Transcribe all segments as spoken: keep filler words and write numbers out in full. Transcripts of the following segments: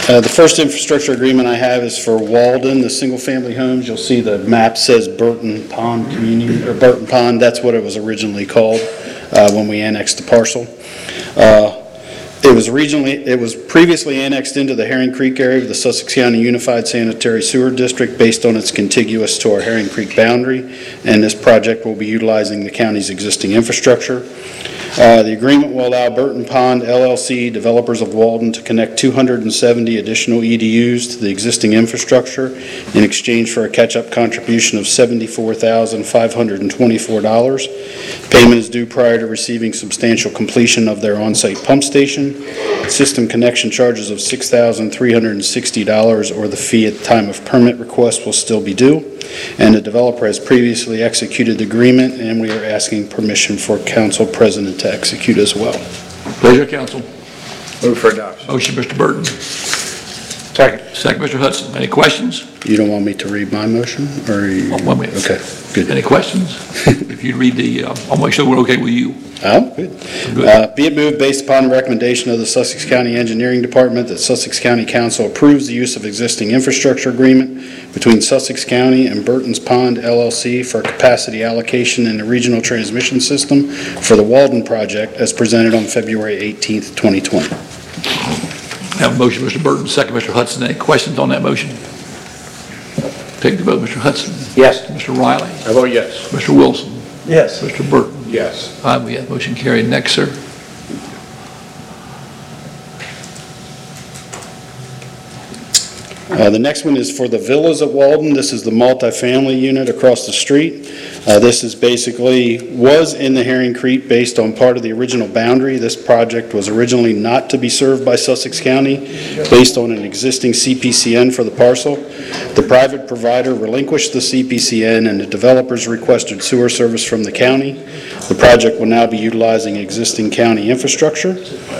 Uh, the first infrastructure agreement I have is for Walden, the single-family homes. You'll see the map says Burton Pond Community, or Burton Pond. That's what it was originally called uh, when we annexed the parcel. Uh, It was regionally, it was previously annexed into the Herring Creek area of the Sussex County Unified Sanitary Sewer District based on its contiguous to our Herring Creek boundary, and this project will be utilizing the county's existing infrastructure. Uh, the agreement will allow Burton Pond L L C, developers of Walden, to connect two hundred seventy additional E D Us to the existing infrastructure in exchange for a catch-up contribution of seventy-four thousand five hundred twenty-four dollars. Payment is due prior to receiving substantial completion of their on-site pump station. System connection charges of six thousand three hundred sixty dollars or the fee at the time of permit request will still be due. And the developer has previously executed the agreement, and we are asking permission for council president to execute as well. Pleasure, council. Move for adoption. Motion, Mister Burton. Second. Second, Mister Hudson. Any questions? You don't want me to read my motion, or you? Oh, one minute. Okay, good. Any questions? If you'd read the, uh, I'll make sure we're okay with you. Oh, good. Good. Uh, be it moved based upon the recommendation of the Sussex County Engineering Department that Sussex County Council approves the use of existing infrastructure agreement between Sussex County and Burton's Pond L L C for capacity allocation in the regional transmission system for the Walden project as presented on February eighteenth, twenty twenty. Have a motion, Mister Burton. Second, Mister Hudson. Any questions on that motion? Take the vote, Mister Hudson. Yes. Mister Riley. I vote yes. Mister Wilson. Yes. Mister Burton. Yes. Five, we have motion carried. Next, sir. Uh, the next one is for the villas at Walden. This is the multifamily unit across the street. Uh, this is basically, was in the Herring Creek based on part of the original boundary. This project was originally not to be served by Sussex County based on an existing C P C N for the parcel. The private provider relinquished the C P C N and the developers requested sewer service from the county. The project will now be utilizing existing county infrastructure.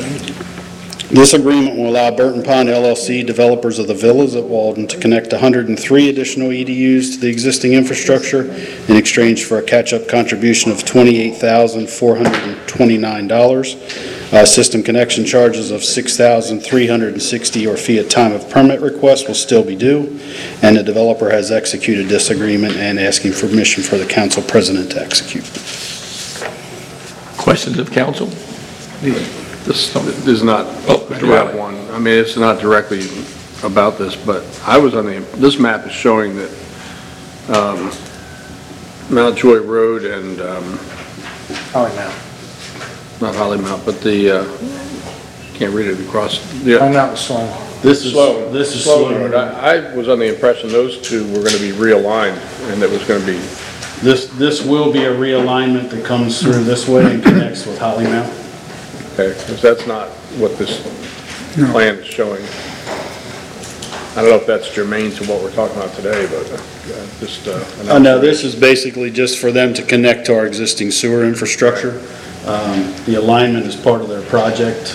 This agreement will allow Burton Pond L L C, developers of the villas at Walden, to connect one hundred three additional E D Us to the existing infrastructure in exchange for a catch-up contribution of twenty-eight thousand four hundred twenty-nine dollars. Uh, system connection charges of six thousand three hundred sixty dollars or fee at time of permit request will still be due, and the developer has executed this agreement and asking permission for the council president to execute. Questions of council? This is not Oh, Mister direct Riley. one. I mean, it's not directly about this, but I was on the, this map is showing that um, Mount Joy Road and, um, Holly Mount. not Holly Mount, but the, uh, can't read it across. Holly Yeah, Mount was Sloan. This is Sloan. This is Sloan Sloan. Road. I I was on the impression those two were going to be realigned and it was going to be, This this will be a realignment that comes through this way and connects with Holly Mount. okay, because that's not what this No. plan is showing. I don't know if that's germane to what we're talking about today, but uh, just. uh, an Oh, no, this is basically just for them to connect to our existing sewer infrastructure. Um, The alignment is part of their project.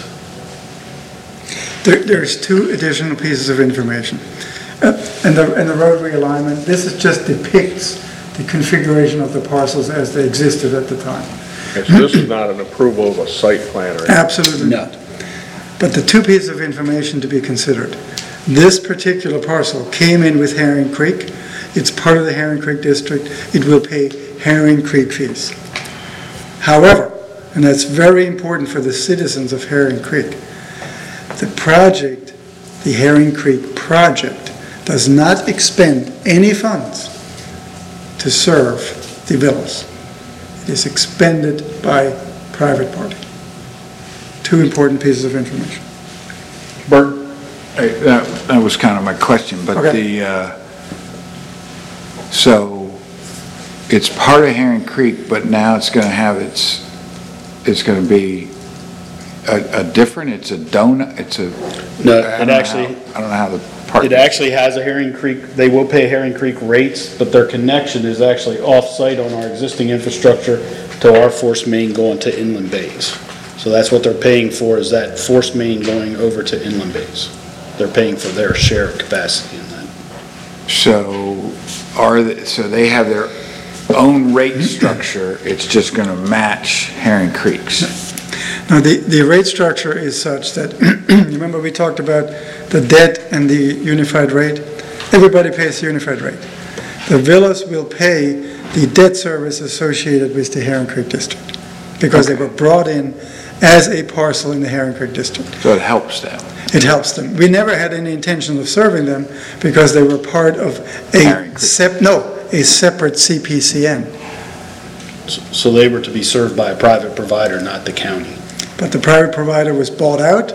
There, there's two additional pieces of information. Uh, and the, and the road realignment, this is just depicts the configuration of the parcels as they existed at the time. Okay, so this is not an approval of a site plan or anything? Absolutely No. not. But the two pieces of information to be considered. This particular parcel came in with Herring Creek. It's part of the Herring Creek district. It will pay Herring Creek fees. However, and that's very important for the citizens of Herring Creek, the project, the Herring Creek project, does not expend any funds to serve the villas. It is expended by private party. Two important pieces of information. Bert? Hey, That that was kind of my question, but Okay. the, uh, so it's part of Herring Creek, but now it's going to have its, it's going to be a a different, it's a donut, it's a... No, I it don't know actually- how- I don't know how the part... It actually has a Herring Creek, they will pay Herring Creek rates, but their connection is actually off-site on our existing infrastructure to our force main going to inland bays. So that's what they're paying for, is that force main going over to inland bays. They're paying for their share of capacity in that. So are, they- so they have their own rate structure, it's just going to match Herring Creek's? Now, the, the rate structure is such that, remember we talked about the debt and the unified rate, everybody pays the unified rate. The villas will pay the debt service associated with the Heron Creek District, because they were brought in as a parcel in the Heron Creek District. So it helps them. It helps them. We never had any intention of serving them because they were part of Heron a Creek. sep, no, a separate C P C N. So they were to be served by a private provider, not the county. But the private provider was bought out.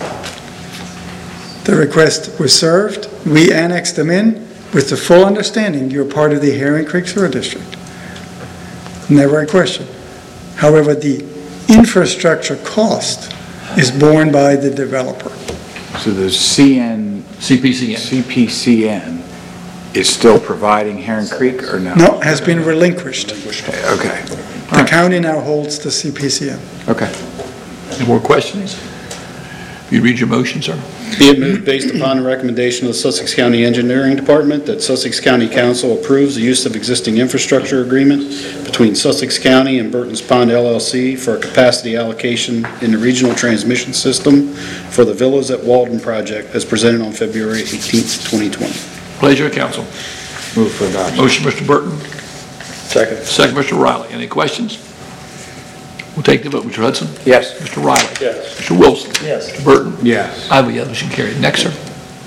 The request was served. We annexed them in with the full understanding you're part of the Heron Creek Sewer District. Never a question. However, the infrastructure cost is borne by the developer. So the C N, C P C N. C P C N is still providing Heron Creek or no? No, has been relinquished. Okay, The county now holds the C P C N. okay. Any more questions? You read your motion, sir? Be it moved based upon the recommendation of the Sussex County Engineering Department that Sussex County Council approves the use of existing infrastructure agreement between Sussex County and Burton's Pond L L C for a capacity allocation in the regional transmission system for the Villas at Walden project as presented on February eighteenth, twenty twenty. Pleasure of council. Move for adoption. Motion, Mister Burton. Second. Second, Mister Riley. Any questions? We'll take the vote. Mister Hudson? Yes. Mister Riley? Yes. Mister Wilson? Yes. Mister Burton? Yes. I vote yes, motion carried. Next, sir.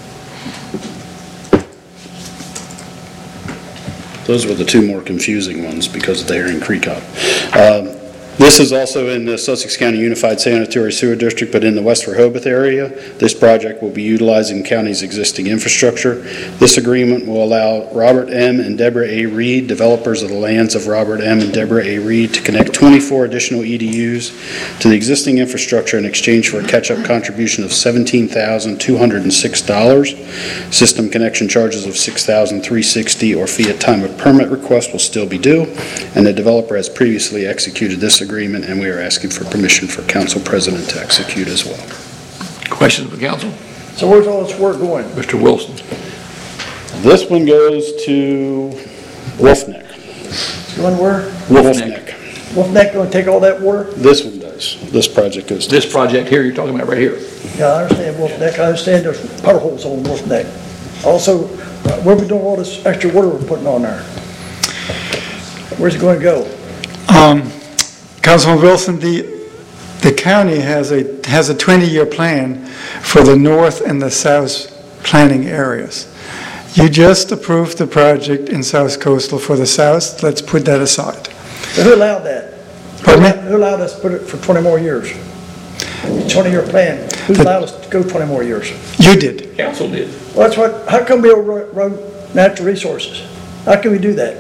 Those were the two more confusing ones because of the Heron Creek up. Um, This is also in the Sussex County Unified Sanitary Sewer District, but in the West Rehoboth area. This project will be utilizing the county's existing infrastructure. This agreement will allow Robert M. and Deborah A. Reed, developers of the lands of Robert M. and Deborah A. Reed, to connect twenty-four additional E D Us to the existing infrastructure in exchange for a catch-up contribution of seventeen thousand two hundred six dollars. System connection charges of six thousand three hundred sixty dollars or fee at time of permit request will still be due, and the developer has previously executed this agreement, and we are asking for permission for council president to execute as well. Questions of the council? So where's all this work going? Mister Wilson? This one goes to Wolf Neck. Going where? Wolf Neck. Neck. Wolf Neck gonna take all that water? This one does. This project goes to. This project here you're talking about right here. Yeah, I understand Wolf Neck. I understand there's potholes on Wolf Neck. Also, uh, where we doing all this extra water we're putting on there? Where's it gonna go? Um, Councilman Wilson, the, the county has a, has a twenty-year plan for the north and the south planning areas. You just approved the project in South Coastal for the south. Let's put that aside. So who allowed that? Pardon me? Who allowed us to put it for twenty more years? twenty-year plan. Who The- allowed us to go twenty more years? You did. Council did. Well, that's what, how come we overrode natural resources? How can we do that?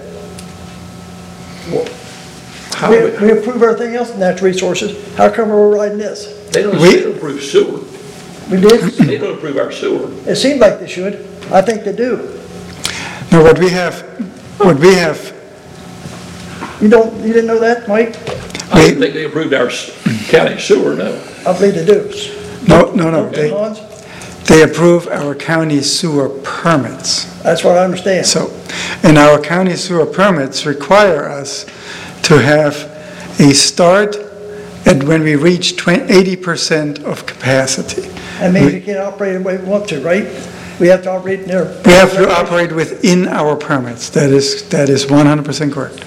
How We, would- we approve everything else in natural resources. How come we're overriding this? They don't, We- they don't approve sewer. We did? They don't approve our sewer. It seems like they should. I think they do. Now, what we have, what we have, You don't, you didn't know that, Mike? I We- didn't think they approved our s- county sewer, no. I believe they do. no, no, no. Okay, They, Hans? they approve our county sewer permits. That's what I understand. So, and our county sewer permits require us to have a start at when we reach eighty percent of capacity. That means we can't operate the way we want to, right? We have to operate in there. We have to operate within our permits. That is, that is one hundred percent correct.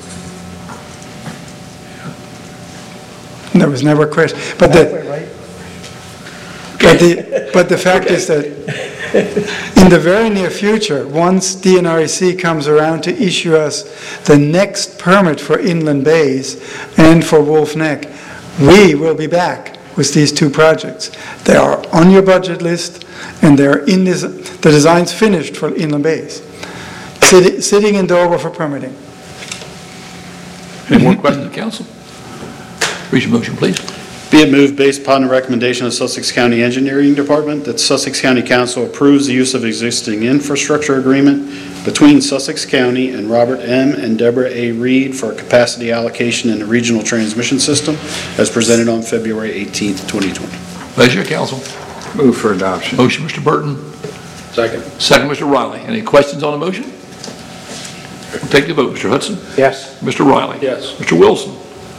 There was never a question. But the, Halfway, right? but the, but the fact is that in the very near future, once D N R E C comes around to issue us the next permit for inland bays and for Wolf Neck, we will be back with these two projects. They are on your budget list, and they're in this, the design's finished for inland bays. Sitting, sitting in Dover for permitting. Any more questions of council? Read your motion, please. Be it moved based upon the recommendation of Sussex County Engineering Department that Sussex County Council approves the use of existing infrastructure agreement between Sussex County and Robert M. and Deborah A. Reed for a capacity allocation in the regional transmission system as presented on February eighteenth, twenty twenty. Pleasure, council. Move for adoption. Motion, Mister Burton. Second. Second, Mister Riley. Any questions on the motion? We'll take the vote. Mister Hudson? Yes. Mister Riley? Yes. Mister Wilson?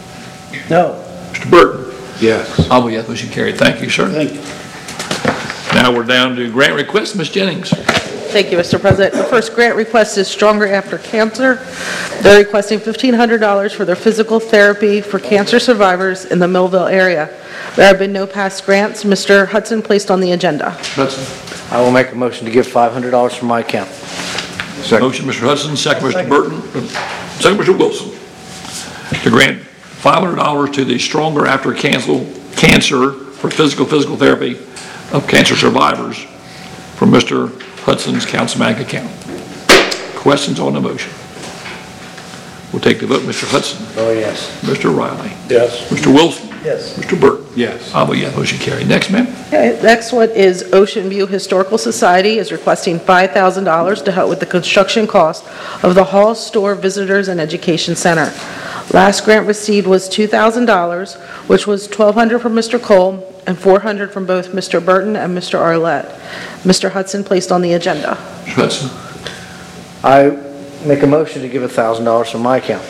No. Mister Burton? Yes. I will yes, motion carried. Thank you, sir. Thank you. Now we're down to grant requests. Miz Jennings. Thank you, Mister President. The first grant request is Stronger After Cancer. They're requesting fifteen hundred dollars for their physical therapy for cancer survivors in the Millville area. There have been no past grants. Mister Hudson placed on the agenda. Hudson. I will make a motion to give five hundred dollars from my account. Second. Motion, Mister Hudson, second, Mister Burton, second, Mister Wilson, to grant five hundred dollars to the Stronger After Cancel Cancer for physical physical therapy of cancer survivors from Mister Hudson's council bank account. Questions on the motion? We'll take the vote. Mister Hudson. Oh, yes. Mister Riley. Yes. Mister Wilson. Yes. Mister Burton. Yes. I vote yes, motion carried. Next, ma'am. Okay, next one is Ocean View Historical Society is requesting five thousand dollars to help with the construction cost of the Hall Store Visitors and Education Center. Last grant received was two thousand dollars, which was twelve hundred dollars from Mister Cole and four hundred dollars from both Mister Burton and Mister Arlett. Mister Hudson placed on the agenda. Mister Hudson. I make a motion to give one thousand dollars from my account.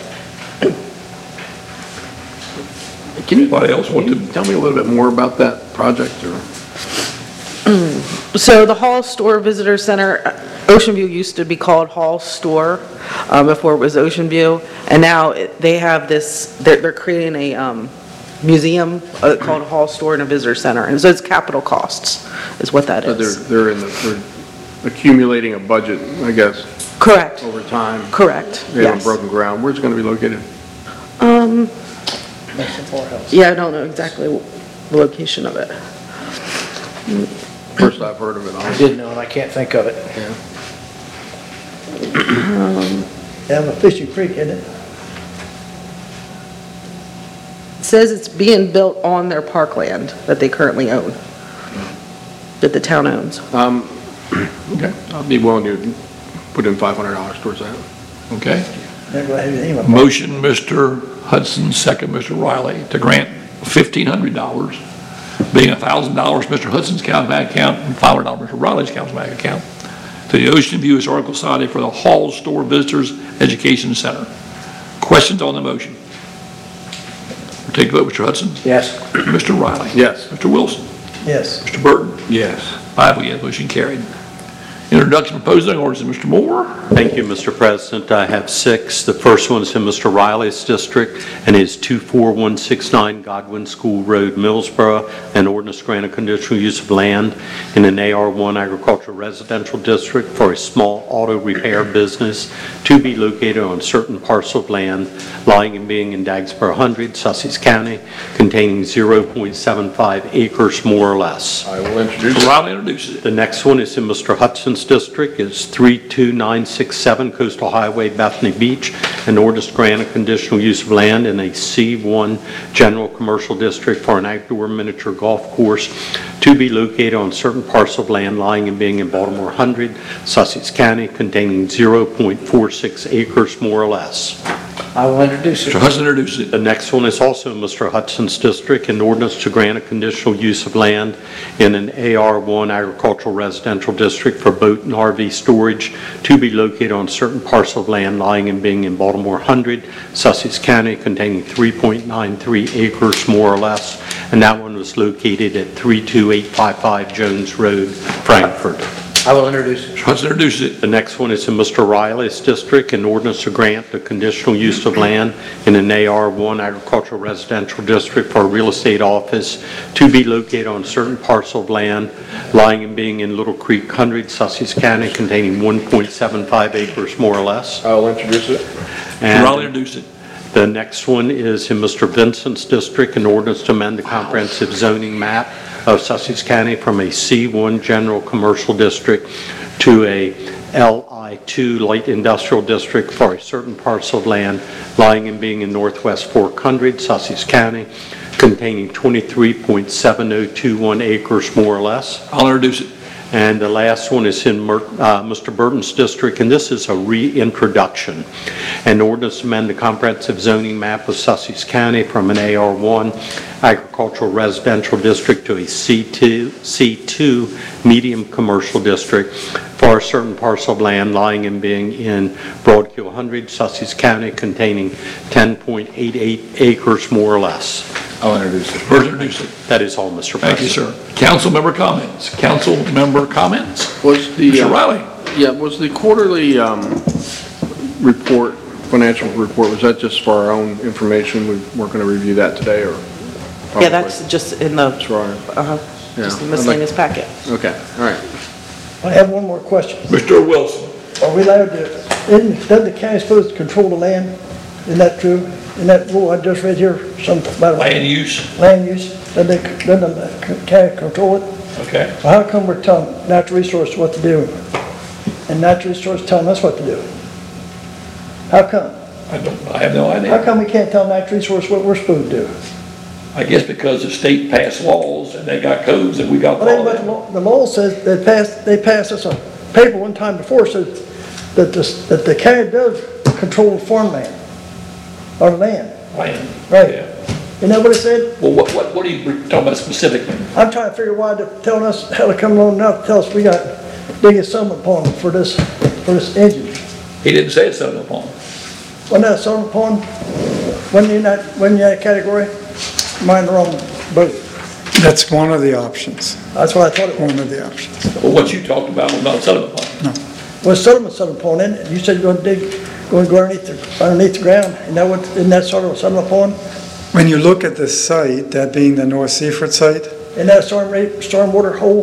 Can you, Anybody else want can you to? tell me a little bit more about that project, or? So the Hall Store Visitor Center, uh, Ocean View used to be called Hall Store uh, before it was Ocean View, and now it- they have this, they're they're creating a um, museum uh, called Hall Store and a Visitor Center, and so it's capital costs is what that So they're, is. they're in the, they're accumulating a budget, I guess, Correct, over time. correct, They haven't yes. broken ground. Where's it going to be located? Um, Mason Poorhouse. yeah, I don't know exactly the location of it. First I've heard of it, I honestly. did know, and I can't think of it. Down the Fisher Creek, isn't it? It says it's being built on their parkland that they currently own, that the town owns. Um, okay, I'd be willing to put in five hundred dollars towards that. Okay. Never had anything about- Motion, Mister Hudson, second, Mister Riley, to grant fifteen hundred dollars, being one thousand dollars Mister Hudson's council bank account and five hundred dollars Mister Riley's council bank account, to the Ocean View Historical Society for the Hall Store Visitors Education Center. Questions on the motion? We'll take the vote. Mister Hudson. Yes. Mister Riley. Yes. Mister Wilson. Yes. Mister Burton. Yes. Five vote yes, motion carried. Introduction of proposed zoning ordinance, Mister Moore. Thank you, Mister President. I have six. The first one is in Mister Riley's district and is two four one six nine Godwin School Road, Millsboro, an ordinance granting conditional use of land in an A R one agricultural residential district for a small auto repair business to be located on certain parcel of land lying and being in Dagsboro one hundred, Sussex County, containing zero point seven five acres more or less. I will introduce Mister it. Riley introduces it. The next one is in Mister Hudson's district. It's three two nine six seven Coastal Highway, Bethany Beach, an ordinance granting conditional use of land in a C one general commercial district for an outdoor miniature golf course to be located on certain parcel of land lying and being in Baltimore one hundred, Sussex County, containing zero point four six acres more or less. I will introduce Mister it. Hudson introduces it. The next one is also in Mister Hudson's district, an ordinance to grant a conditional use of land in an A R one agricultural residential district for boat and R V storage to be located on certain parcel of land lying and being in Baltimore one hundred, Sussex County, containing three point nine three acres more or less, and that one was located at three two eight five five Jones Road, Frankfurt. I will introduce it. Mister Hudson introduces it. The next one is in Mister Riley's district, an ordinance to grant the conditional use of land in an A R one agricultural residential district for a real estate office to be located on certain parcel of land lying and being in Little Creek one hundred, Sussex County, containing one point seven five acres more or less. I will introduce it. Mister And Riley introduced it. the next one is in Mister Vincent's district, an ordinance to amend the comprehensive zoning map of Sussex County from a C one general commercial district to a L I two light industrial district for a certain parcel of land lying and being in northwest Fork Hundred, Sussex County, containing twenty-three point seven oh two one acres more or less. I'll introduce it. And the last one is in Mer- uh, Mister Burton's district, and this is a reintroduction. An ordinance to amend the comprehensive zoning map of Sussex County from an A R one agricultural residential district to a C two, C two medium commercial district for a certain parcel of land lying and being in Broadkill one hundred, Sussex County, containing ten point eight eight acres more or less. I'll introduce it. First introduce it. That is all, Mister Thank you, President. sir. Council member comments. Council member comments. Was the, Mister uh, Riley? yeah, was the quarterly um, report, financial report, was that just for our own information? We weren't going to review that today, or? Yeah, that's just in the, That's right. uh-huh, Yeah, just the I'd like- miscellaneous packet. Okay, all right. I have one more question. Mister Wilson? Are we allowed to, isn't, doesn't the county supposed to control the land? Isn't that true? In that rule I just read here, something about Land use? land use, doesn't they, doesn't the county control it? Okay. Well, how come we're telling natural resources what to do? And natural resources telling us what to do? How come? I don't, I have no How idea. come we can't tell natural resources what we're supposed to do? I guess because the state passed laws and they got codes and we got to Well, follow but the them. law, the law says they passed, they passed us a paper one time before, says that the, that the county does control farmland, or land, Land. right? Yeah. Isn't that what it said? Well, what, what, what are you talking about specifically? I'm trying to figure why they're telling us, how to come along now to tell us we got digging settlement pond for this, for this engine. He didn't say it's settlement pond. Wasn't that a settlement pond? Wasn't in that, wasn't in that category? Am I in the wrong boat? That's one of the options, That's what I thought it was. one of the options. Well, what you talked about was not a settlement pond. Well, settlement, settlement pond, isn't it? You said you're gonna dig, going to go underneath the, underneath the ground, and that what, isn't that sort of a settlement pond? When you look at the site, that being the North Seaford site, Isn't that a storm rate, stormwater hole?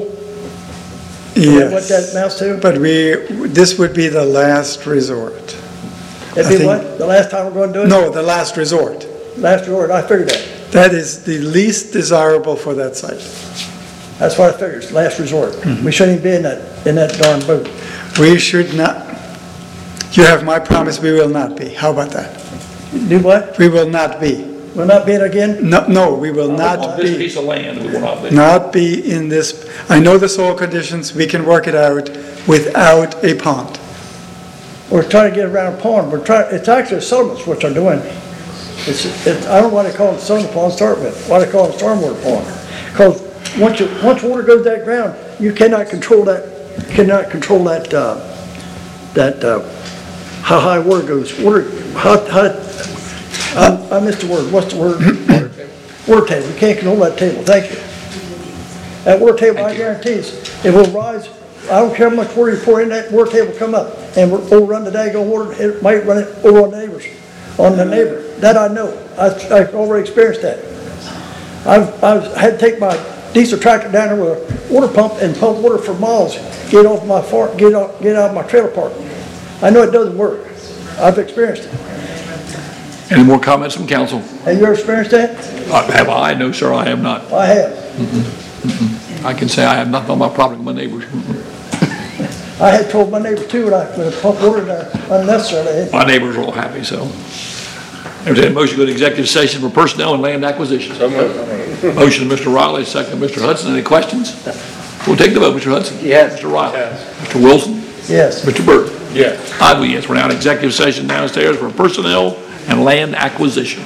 Is that what that yes. amounts to? But we, this would be the last resort. It'd I be think- what? The last time we're gonna do it? No, the last resort. Last resort, I figured that. That is the least desirable for that site. That's what I figured, it's last resort. We shouldn't even be in that, in that darn boat. We should not, you have my promise, we will not be. How about that? Do what? We will not be. We'll not be in again? No, no, we will On not this be, piece of land, we will not be. not be in this. I know the soil conditions, we can work it out without a pond. We're trying to get around a pond, we're trying, it's actually settlements what they're doing. It's, it's, I don't know why they call it settlement pond to start with, why they call it stormwater pond. Because once you, once water goes that ground, you cannot control that, cannot control that, uh, that, uh, how high water goes. Water, how, how, I, I missed the word, what's the word? Water table. Water table, you can't control that table, thank you. That water table, I guarantee you, it will rise, I don't care how much water you pour in, that water table will come up and we'll overrun the daggone water, it might run it over on the neighbors, on the neighbor. That I know, I, I've already experienced that. I've, I've had to take my diesel tractor down there with a water pump and pump water for miles, get off my farm, get off, get out of my trailer park. I know it doesn't work. I've experienced it. Any more comments from council? Have you ever experienced that? Uh, Have I? No, sir, I have not. I have. I can say I have nothing on my property with my neighbors. I had told my neighbor too, when I, when I pumped water there unnecessarily. My neighbors are all happy, so. Entertained a motion to go to executive session for personnel and land acquisition. Motion to Mister Riley, second to Mister Hudson. Any questions? We'll take the vote. Mister Hudson? Yes. Mister Riley? Mister Wilson? Yes. Mister Burton? Yes. I vote yes. We're now in executive session downstairs for personnel and land acquisition.